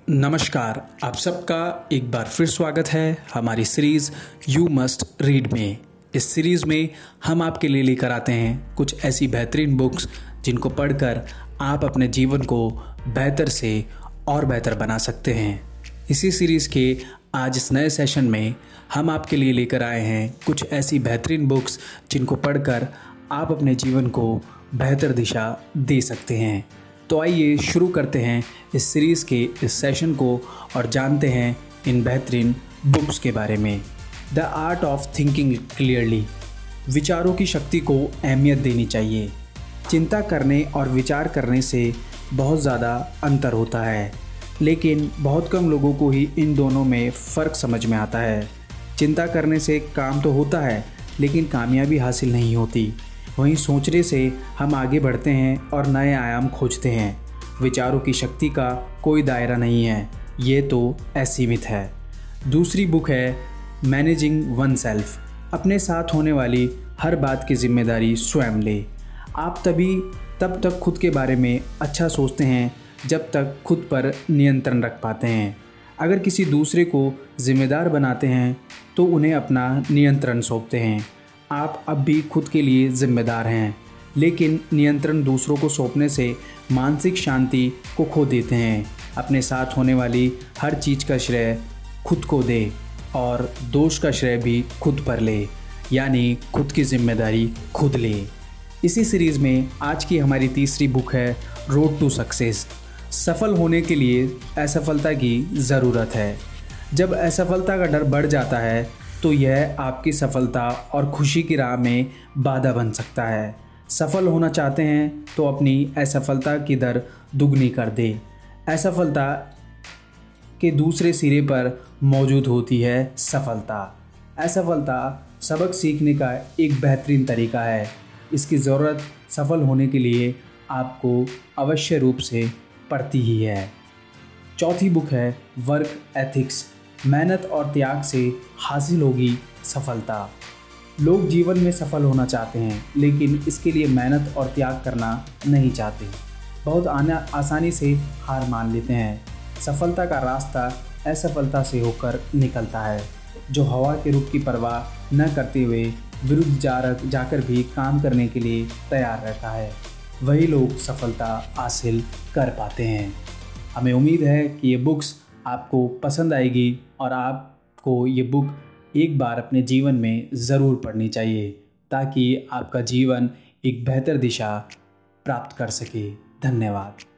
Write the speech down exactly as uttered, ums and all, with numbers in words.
नमस्कार, आप सबका एक बार फिर स्वागत है हमारी सीरीज़ यू मस्ट रीड में। इस सीरीज़ में हम आपके लिए लेकर आते हैं कुछ ऐसी बेहतरीन बुक्स जिनको पढ़कर आप अपने जीवन को बेहतर से और बेहतर बना सकते हैं। इसी सीरीज़ के आज इस नए सेशन में हम आपके लिए लेकर आए हैं कुछ ऐसी बेहतरीन बुक्स जिनको पढ़कर आप अपने जीवन को बेहतर दिशा दे सकते हैं। तो आइए शुरू करते हैं इस सीरीज़ के इस सेशन को और जानते हैं इन बेहतरीन बुक्स के बारे में। The art of thinking clearly, विचारों की शक्ति को अहमियत देनी चाहिए। चिंता करने और विचार करने से बहुत ज़्यादा अंतर होता है, लेकिन बहुत कम लोगों को ही इन दोनों में फ़र्क समझ में आता है। चिंता करने से काम तो होता है, लेकिन कामयाबी हासिल नहीं होती। वहीं सोचने से हम आगे बढ़ते हैं और नए आयाम खोजते हैं। विचारों की शक्ति का कोई दायरा नहीं है, ये तो असीमित है। दूसरी बुक है मैनेजिंग वन सेल्फ, अपने साथ होने वाली हर बात की जिम्मेदारी स्वयं ले। आप तभी तब तक खुद के बारे में अच्छा सोचते हैं जब तक खुद पर नियंत्रण रख पाते हैं। अगर किसी दूसरे को जिम्मेदार बनाते हैं तो उन्हें अपना नियंत्रण सौंपते हैं। आप अब भी खुद के लिए जिम्मेदार हैं, लेकिन नियंत्रण दूसरों को सौंपने से मानसिक शांति को खो देते हैं। अपने साथ होने वाली हर चीज़ का श्रेय खुद को दे और दोष का श्रेय भी खुद पर ले, यानी खुद की जिम्मेदारी खुद ले। इसी सीरीज़ में आज की हमारी तीसरी बुक है रोड टू सक्सेस। सफल होने के लिए असफलता की ज़रूरत है। जब असफलता का डर बढ़ जाता है तो यह आपकी सफलता और खुशी की राह में बाधा बन सकता है। सफल होना चाहते हैं तो अपनी असफलता की दर दुगनी कर दे। असफलता के दूसरे सिरे पर मौजूद होती है सफलता। असफलता सबक सीखने का एक बेहतरीन तरीका है। इसकी ज़रूरत सफल होने के लिए आपको अवश्य रूप से पड़ती ही है। चौथी बुक है वर्क एथिक्स, मेहनत और त्याग से हासिल होगी सफलता। लोग जीवन में सफल होना चाहते हैं, लेकिन इसके लिए मेहनत और त्याग करना नहीं चाहते। बहुत आना आसानी से हार मान लेते हैं। सफलता का रास्ता असफलता से होकर निकलता है। जो हवा के रुख की परवाह न करते हुए विरुद्ध जा जाकर भी काम करने के लिए तैयार रहता है, वही लोग सफलता हासिल कर पाते हैं। हमें उम्मीद है कि ये बुक्स आपको पसंद आएगी और आपको ये बुक एक बार अपने जीवन में ज़रूर पढ़नी चाहिए, ताकि आपका जीवन एक बेहतर दिशा प्राप्त कर सके। धन्यवाद।